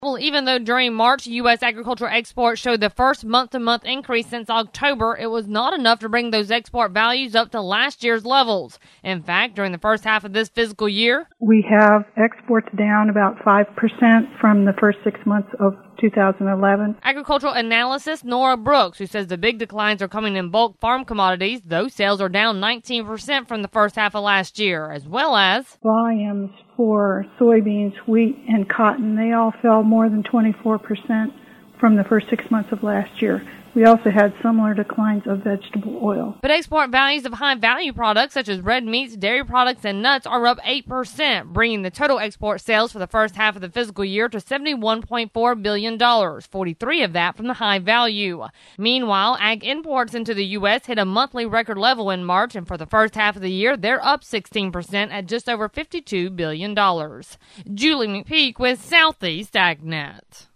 Well, even though during March, U.S. agricultural exports showed the first month-to-month increase since October, it was not enough to bring those export values up to last year's levels. In fact, during the first half of this fiscal year, we have exports down about 5% from the first 6 months of 2011. Agricultural analyst Nora Brooks, who says the big declines are coming in bulk farm commodities, those sales are down 19% from the first half of last year, as well as volumes for soybeans, wheat, and cotton. They all fell more than 24% from the first 6 months of last year. We also had similar declines of vegetable oil. But export values of high-value products such as red meats, dairy products, and nuts are up 8%, bringing the total export sales for the first half of the fiscal year to $71.4 billion, 43 of that from the high value. Meanwhile, ag imports into the U.S. hit a monthly record level in March, and for the first half of the year, they're up 16% at just over $52 billion. Julie McPeak with Southeast AgNet.